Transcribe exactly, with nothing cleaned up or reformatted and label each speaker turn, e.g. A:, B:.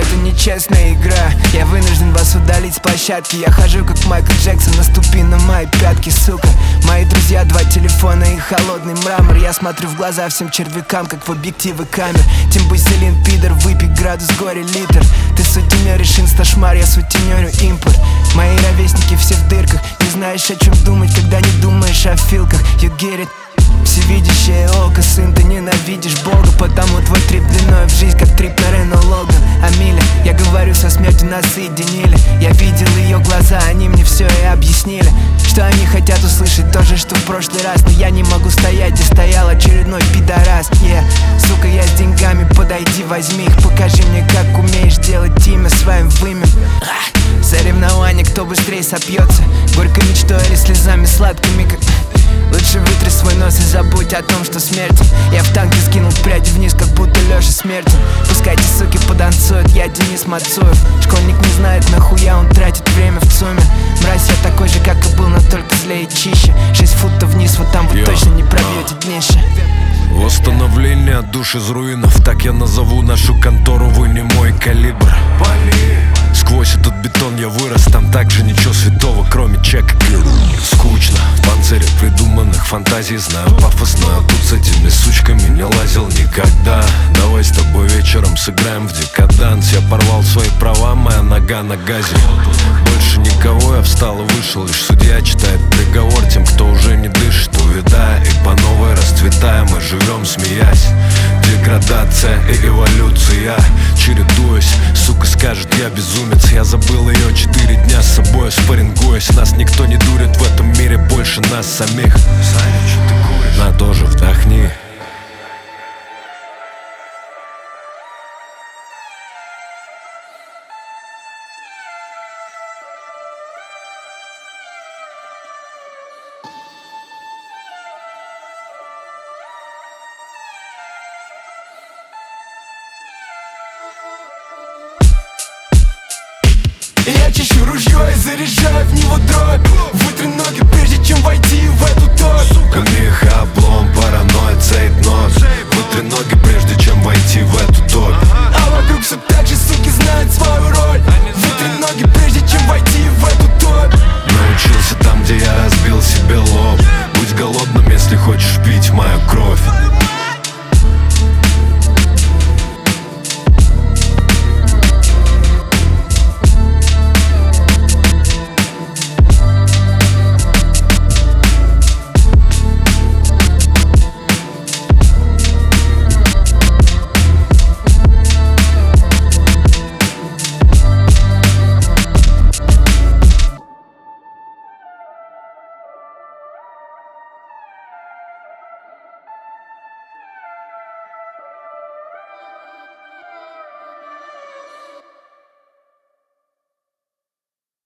A: это нечестная игра. Я вынужден вас удалить с площадки. Я хожу как Майкл Джексон, наступи на мои пятки, сука. Мои друзья, два телефона и холодный мрамор. Я смотрю в глаза всем червякам, как в объективы камер. Тимбуселин, пидор, выпей градус горе литр. Ты сутенеришь инсташмар, я сутенерю импорт. Мои ровесники все в дырках. Не знаешь, о чем думать, когда не думаешь о филках. You get it? Всевидящее око, сын, ты ненавидишь Бога, потому твой трип длиной в жизнь, как трип на Рено Логан. Амиля, я говорю, со смертью нас соединили. Я видел ее глаза, они мне все и объяснили. Что они хотят услышать, то же, что в прошлый раз. Но я не могу стоять, где стоял очередной пидорас. Yeah, сука, я с деньгами, подойди, возьми их. Покажи мне, как умеешь делать имя своим вымя. Соревнование, кто быстрее сопьется, горькой мечтой или слезами сладкими, как... Лучше вытри свой нос и забудь о том, что смерть. Я в танке скинул прядь вниз, как будто Леша Смертин. Пускай эти суки потанцуют, я Денис Мацуев. Школьник не знает, нахуя он тратит время в ЦУМе. Мразь, я такой же, как и был, но только злее и чище. Шесть футов вниз, вот там вы точно не пробьете днище.
B: Восстановление душ из руинов, так я назову нашу контору, вы не мой калибр. Сквозь этот бетон я вырос, там также ничего святого, кроме чека. Скучно, в панцире придуманных фантазий знаю пафосно. Тут с этими сучками не лазил никогда. Давай с тобой вечером сыграем в декаданс. Я порвал свои права, моя нога на газе. Больше никого, я встал и вышел. Лишь судья читает приговор тем, кто уже не дышит, увядая и по новой расцветая. Мы живем, смеясь. Деградация и эволюция, чередуясь. Сука скажет, я безумец. Я забыл ее четыре дня с собой спаррингуясь. Нас никто не дурит в этом мире больше нас самих. Саня, что ты куришь? На, тоже вдохни.
A: Я чищу ружье и заряжаю